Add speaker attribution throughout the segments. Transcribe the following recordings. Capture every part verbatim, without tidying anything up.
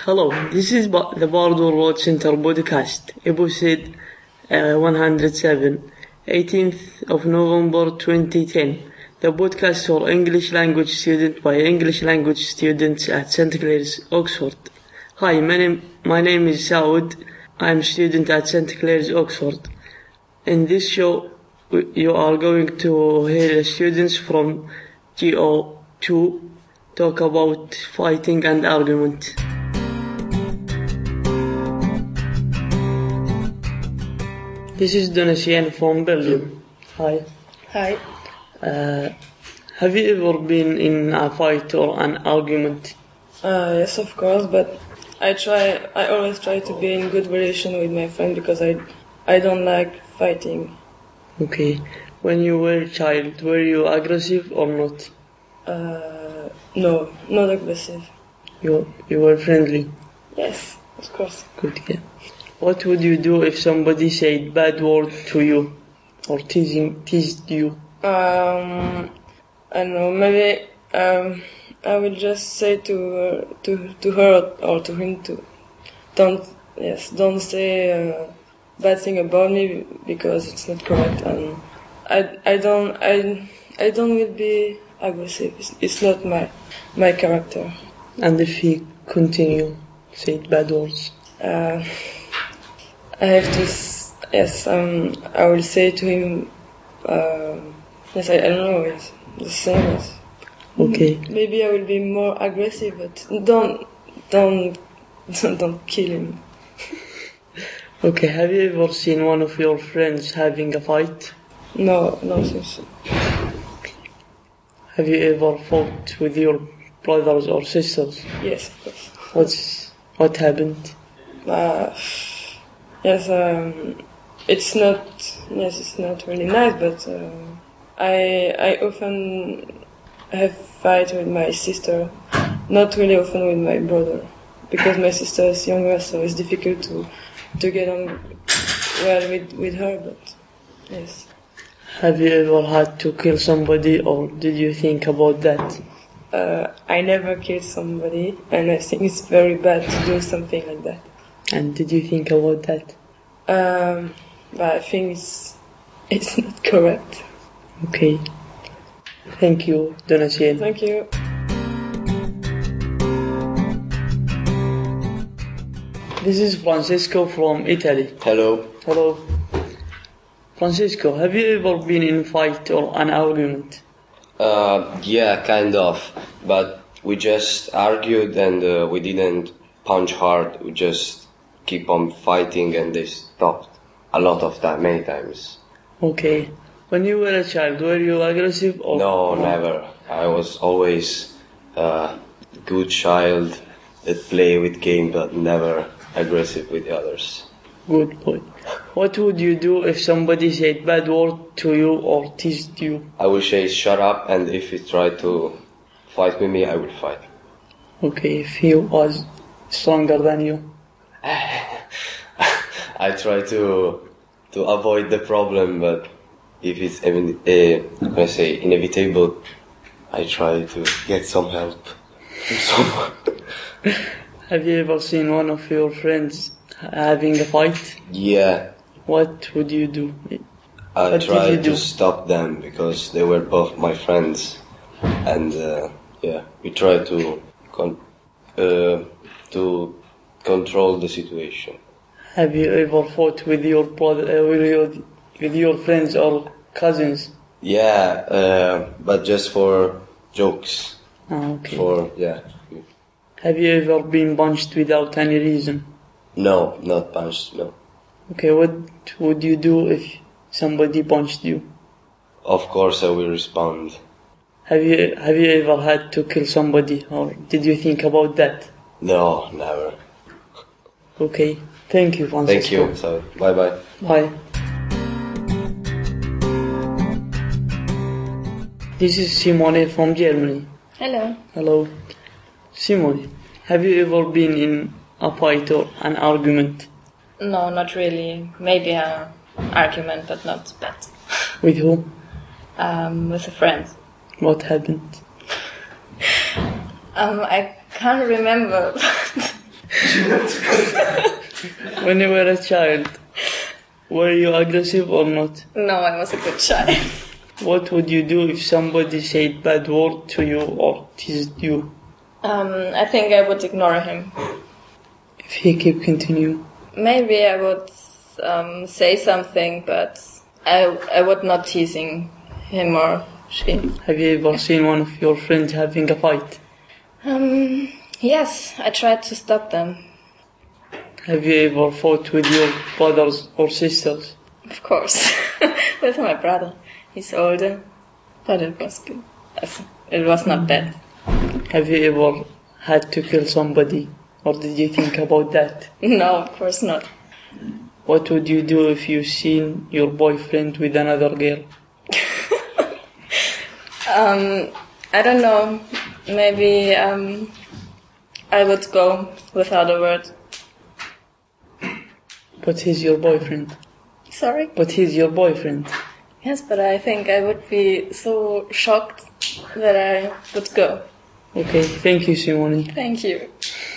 Speaker 1: Hello, this is Ba- the Bardo Road Center podcast, episode uh, one hundred seven, eighteenth of November twenty ten. The podcast for English language students by English language students at Saint Clair's, Oxford. Hi, my name, my name is Saud. I'm a student at Saint Clair's, Oxford. In this show, you are going to hear the students from G O two talk about fighting and argument. This is Donatien from Belgium. Hi.
Speaker 2: Hi.
Speaker 1: Uh, have you ever been in a fight or an argument?
Speaker 2: Uh, yes, of course, but I try. I always try to be in good relation with my friend because I, I don't like fighting.
Speaker 1: Okay. When you were a child, were you aggressive or not?
Speaker 2: Uh, no, not aggressive.
Speaker 1: You you were friendly.
Speaker 2: Yes, of course.
Speaker 1: Good. Yeah. What would you do if somebody said bad word to you, or teasing teased you?
Speaker 2: Um, I don't know. Maybe um, I will just say to uh, to to her or to him to don't yes don't say uh, bad thing about me because it's not correct, and I I don't I I don't will be aggressive. It's, it's not my my character.
Speaker 1: And if he continue say bad words?
Speaker 2: Uh, I have to s- yes um I will say to him uh, yes I, I don't know it's the same as
Speaker 1: Okay.
Speaker 2: maybe I will be more aggressive, but don't don't don't, don't kill him.
Speaker 1: Okay. Have you ever seen one of your friends having a fight?
Speaker 2: No, no seriously.
Speaker 1: Have you ever fought with your brothers or sisters?
Speaker 2: Yes, of course.
Speaker 1: What's what happened?
Speaker 2: Uh, yes, um, it's not yes it's not really nice, but uh, I I often have fight with my sister, not really often with my brother, because my sister is younger, so it's difficult to to get on well with with her. But yes.
Speaker 1: Have you ever had to kill somebody, or did you think about that?
Speaker 2: Uh, I never killed somebody, and I think it's very bad to do something like that.
Speaker 1: And did you think about that?
Speaker 2: Um, but I think it's it's not correct.
Speaker 1: Okay. Thank you, Donatien.
Speaker 2: Thank you.
Speaker 1: This is Francisco from Italy.
Speaker 3: Hello.
Speaker 1: Hello. Francisco, have you ever been in a fight or an argument?
Speaker 3: Uh, yeah, kind of. But we just argued and uh, we didn't punch hard. We just keep on fighting and they stopped a lot of time, many times.
Speaker 1: Okay. When you were a child, were you aggressive or?
Speaker 3: No, never. I was always a good child that play with game but never aggressive with others.
Speaker 1: Good boy. What would you do if somebody said bad word to you or teased you?
Speaker 3: I will say shut up, and if he try to fight with me, I will fight.
Speaker 1: Okay, if he was stronger than you.
Speaker 3: I try to to avoid the problem, but if it's even uh, I say inevitable, I try to get some help from someone.
Speaker 1: Have you ever seen one of your friends having a fight?
Speaker 3: Yeah,
Speaker 1: What would you do?
Speaker 3: I
Speaker 1: What did
Speaker 3: tried
Speaker 1: you do?
Speaker 3: to stop them because they were both my friends, and uh, yeah, we tried to con- uh, to control the situation.
Speaker 1: Have you ever fought with your brother, uh, with your with your friends or cousins?
Speaker 3: Yeah, uh, but just for jokes.
Speaker 1: Ah, okay.
Speaker 3: For yeah.
Speaker 1: Have you ever been punched without any reason?
Speaker 3: No, not punched. No.
Speaker 1: Okay, what would you do if somebody punched you?
Speaker 3: Of course, I will respond.
Speaker 1: Have you have you ever had to kill somebody, or did you think about that?
Speaker 3: No, never.
Speaker 1: Okay, thank you, Francisco.
Speaker 3: Thank you. So, bye bye.
Speaker 1: Bye. This is Simone from Germany.
Speaker 4: Hello.
Speaker 1: Hello. Simone, have you ever been in a fight or an argument?
Speaker 4: No, not really. Maybe an argument, but not bad.
Speaker 1: With who?
Speaker 4: Um, with a friend.
Speaker 1: What happened?
Speaker 4: Um, I can't remember.
Speaker 1: When you were a child, were you aggressive or not?
Speaker 4: No, I was a good child.
Speaker 1: What would you do if somebody said bad word to you or teased you?
Speaker 4: Um, I think I would ignore him.
Speaker 1: If he keep continue?
Speaker 4: Maybe I would um, say something, but I I would not teasing him or she.
Speaker 1: Have you ever seen one of your friends having a fight?
Speaker 4: Um, yes, I tried to stop them.
Speaker 1: Have you ever fought with your brothers or sisters?
Speaker 4: Of course, with my brother. He's older, but it was good. It was not bad.
Speaker 1: Have you ever had to kill somebody, or did you think about that?
Speaker 4: No, of course not.
Speaker 1: What would you do if you seen your boyfriend with another girl?
Speaker 4: um, I don't know. Maybe um, I would go without a word.
Speaker 1: But he's your boyfriend.
Speaker 4: Sorry?
Speaker 1: But he's your boyfriend.
Speaker 4: Yes, but I think I would be so shocked that I would go.
Speaker 1: Okay, thank you, Simone.
Speaker 4: Thank you.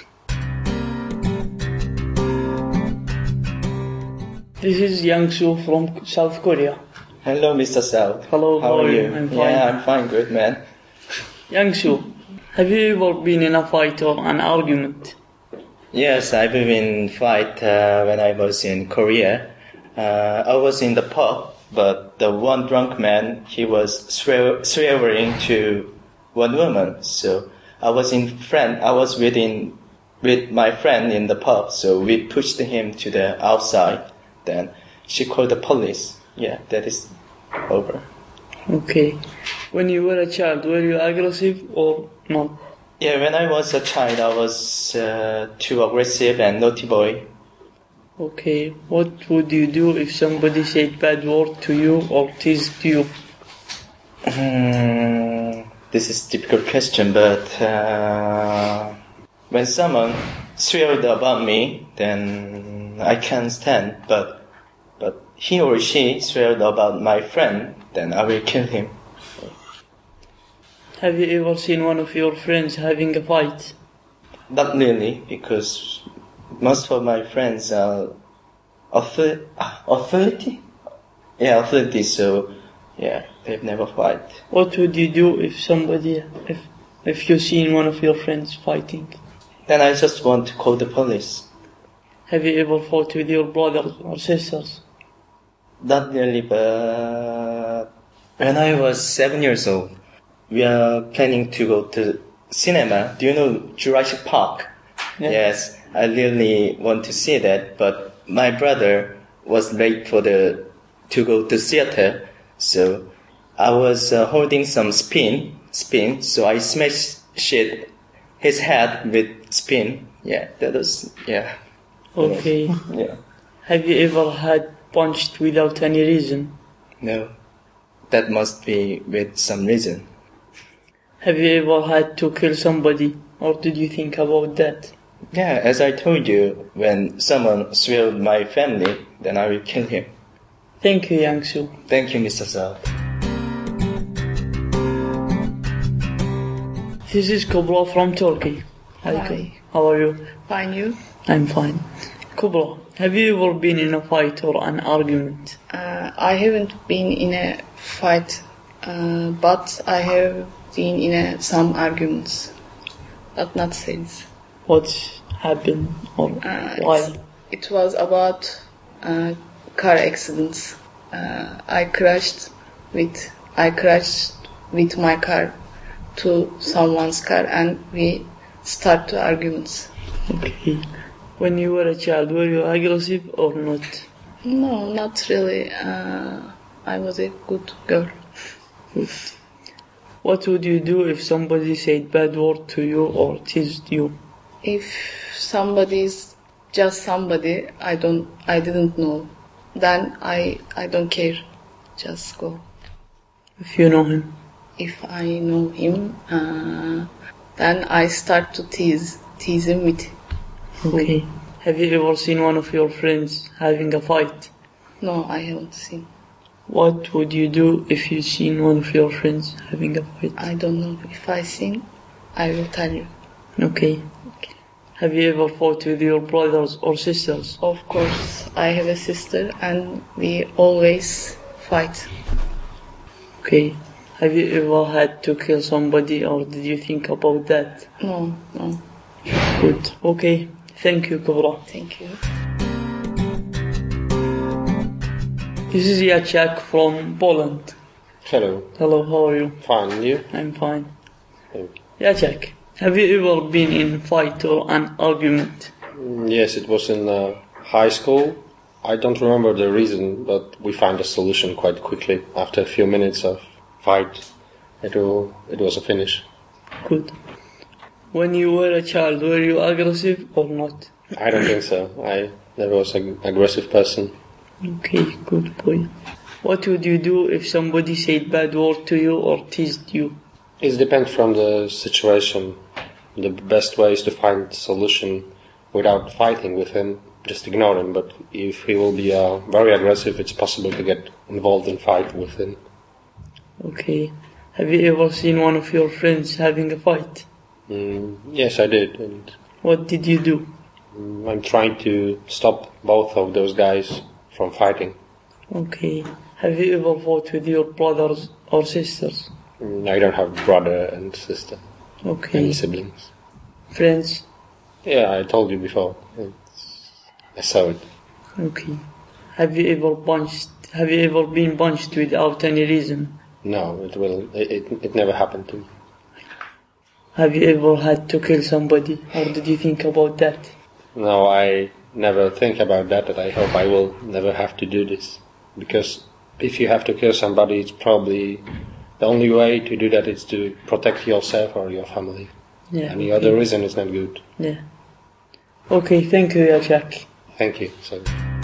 Speaker 1: This is Yang Su from South Korea.
Speaker 5: Hello, Mister South.
Speaker 1: Hello,
Speaker 5: how are you?
Speaker 1: I'm fine.
Speaker 5: Yeah, I'm fine, good man.
Speaker 1: Yang Su, have you ever been in a fight or an argument?
Speaker 5: Yes, I've been in fight uh, when I was in Korea. Uh, I was in the pub, but the one drunk man, he was swear- swearing to one woman. So I was in friend. I was within with my friend in the pub. So we pushed him to the outside. Then she called the police. Yeah, that is over.
Speaker 1: Okay. When you were a child, were you aggressive or not?
Speaker 5: Yeah, when I was a child, I was uh, too aggressive and naughty boy.
Speaker 1: Okay. What would you do if somebody said bad word to you or teased you?
Speaker 5: Hmm, this is a difficult question, but uh, when someone swears about me, then I can stand. But but he or she swears about my friend, then I will kill him.
Speaker 1: Have you ever seen one of your friends having a fight?
Speaker 5: Not really, because most of my friends are author- authority. Yeah, authority. So yeah, they've never fight.
Speaker 1: What would you do if somebody, if if you seen one of your friends fighting?
Speaker 5: Then I just want to call the police.
Speaker 1: Have you ever fought with your brothers or sisters?
Speaker 5: Not really, but when I was seven years old, we are planning to go to cinema. Do you know Jurassic Park?
Speaker 1: Yeah.
Speaker 5: Yes, I really want to see that, but my brother was late for the to go to theater, so I was uh, holding some spin, spin. So I smashed shit his head with spin. Yeah, that was yeah.
Speaker 1: Okay.
Speaker 5: Yeah.
Speaker 1: Have you ever had punched without any reason?
Speaker 5: No, that must be with some reason.
Speaker 1: Have you ever had to kill somebody, or did you think about that?
Speaker 5: Yeah, as I told you, when someone swears my family, then I will kill him.
Speaker 1: Thank you, Yang Su.
Speaker 5: Thank you, Mister South.
Speaker 1: This is Kubra from Turkey.
Speaker 6: Hi.
Speaker 1: Hi. How are you?
Speaker 6: Fine, you?
Speaker 1: I'm fine. Kubra, have you ever been in a fight or an argument?
Speaker 6: Uh, I haven't been in a fight, uh, but I have been in a, some arguments, but not since.
Speaker 1: What happened or
Speaker 6: Uh,
Speaker 1: why?
Speaker 6: it's- It was about uh, car accidents. Uh, I crashed with I crashed with my car to someone's car, and we start to arguments.
Speaker 1: Okay. When you were a child, were you aggressive or not?
Speaker 6: No, not really. Uh, I was a good girl.
Speaker 1: What would you do if somebody said bad word to you or teased you?
Speaker 6: If somebody's just somebody I don't I didn't know, then I I don't care. Just go.
Speaker 1: If you know him?
Speaker 6: If I know him, uh, then I start to tease tease him with.
Speaker 1: Okay. Have you ever seen one of your friends having a fight?
Speaker 6: No, I haven't seen.
Speaker 1: What would you do if you seen one of your friends having a fight?
Speaker 6: I don't know. If I seen, I will tell you.
Speaker 1: Okay. Have you ever fought with your brothers or sisters?
Speaker 6: Of course, I have a sister and we always fight.
Speaker 1: Okay. Have you ever had to kill somebody, or did you think about that?
Speaker 6: No, no.
Speaker 1: Good. Okay. Thank you, Kubra.
Speaker 6: Thank you.
Speaker 1: This is Jacek from Poland.
Speaker 7: Hello.
Speaker 1: Hello, how are you?
Speaker 7: Fine, and you?
Speaker 1: I'm fine.
Speaker 7: Thank
Speaker 1: Jacek, have you ever been in a fight or an argument?
Speaker 7: you. Yes, it was in uh, high school. I don't remember the reason, but we found a solution quite quickly. After a few minutes of fight, it, will, it was a finish.
Speaker 1: Good. When you were a child, were you aggressive or not?
Speaker 7: I don't think so. I never was an aggressive person.
Speaker 1: Okay, good boy. What would you do if somebody said bad word to you or teased you?
Speaker 7: It depends from the situation. The best way is to find solution without fighting with him. Just ignore him. But if he will be uh, very aggressive, it's possible to get involved in fight with him.
Speaker 1: Okay. Have you ever seen one of your friends having a fight?
Speaker 7: Mm, yes, I did. And
Speaker 1: What did you do?
Speaker 7: mm, I'm trying to stop both of those guys from fighting.
Speaker 1: Okay. Have you ever fought with your brothers or sisters?
Speaker 7: Mm, I don't have brother and sister,
Speaker 1: Okay.
Speaker 7: any siblings.
Speaker 1: Friends?
Speaker 7: Yeah, I told you before. It's, I saw it.
Speaker 1: Okay. Have you ever punched? Have you ever been punched without any reason?
Speaker 7: No, it will. It, it, it never happened to me.
Speaker 1: Have you ever had to kill somebody, or did you think about that?
Speaker 7: No, I never think about that. That I hope I will never have to do this, because if you have to kill somebody, it's probably the only way to do that is to protect yourself or your family.
Speaker 1: Yeah.
Speaker 7: Any
Speaker 1: okay.
Speaker 7: other reason is not good.
Speaker 1: Yeah. Okay. Thank you, Jacek.
Speaker 7: Thank you. So.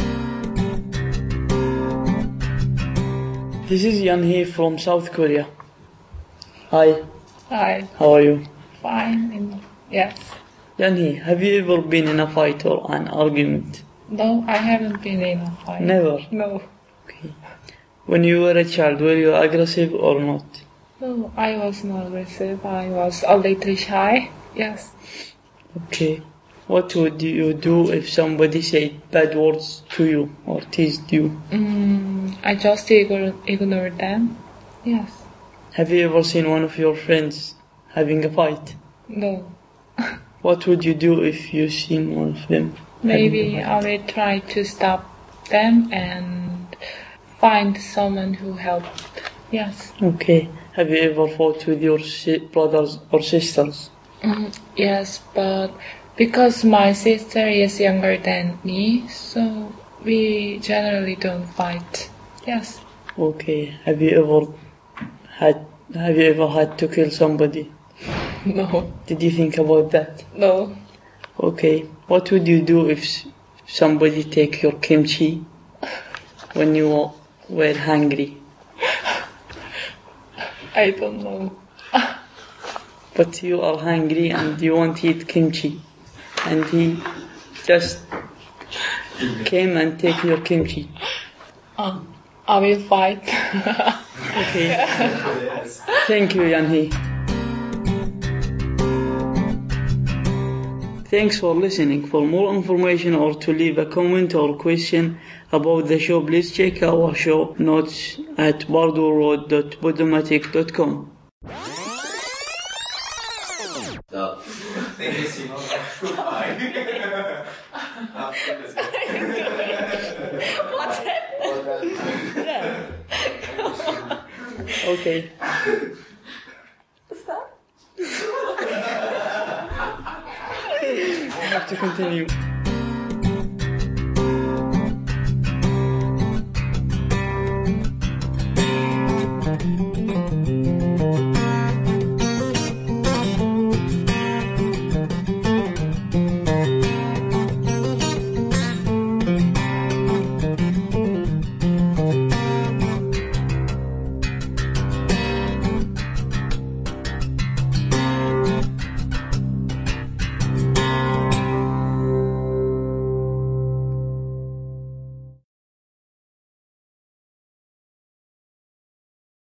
Speaker 1: This is Yan Hee from South Korea. Hi.
Speaker 6: Hi.
Speaker 1: How are you?
Speaker 6: Fine. and- Yes.
Speaker 1: Yan Hee, have you ever been in a fight or an argument?
Speaker 6: No, I haven't been in a fight.
Speaker 1: Never.
Speaker 6: No.
Speaker 1: Okay. When you were a child, were you aggressive or not?
Speaker 6: No, I was not aggressive. I was a little shy. Yes.
Speaker 1: Okay. What would you do if somebody said bad words to you or teased you?
Speaker 6: Mm, I just ignore, ignore them. Yes.
Speaker 1: Have you ever seen one of your friends having a fight?
Speaker 6: No.
Speaker 1: What would you do if you seen one of them?
Speaker 6: Maybe I will try to stop them and find someone who helped. Yes.
Speaker 1: Okay. Have you ever fought with your si- brothers or sisters?
Speaker 6: Mm, yes, but because my sister is younger than me, so we generally don't fight. Yes.
Speaker 1: Okay. Have you ever had Have you ever had to kill somebody?
Speaker 6: No.
Speaker 1: Did you think about that?
Speaker 6: No.
Speaker 1: Okay. What would you do if s- somebody take your kimchi when you were hungry?
Speaker 6: I don't know.
Speaker 1: But you are hungry and you want to eat kimchi, and he just came and take your kimchi.
Speaker 6: Um, I will fight.
Speaker 1: Okay. Thank you, Yanhee. Thanks for listening. For more information or to leave a comment or question about the show, please check our show notes at bardurroad dot podomatic dot com.
Speaker 3: No.
Speaker 1: Okay.
Speaker 4: Stop.
Speaker 1: I have to continue.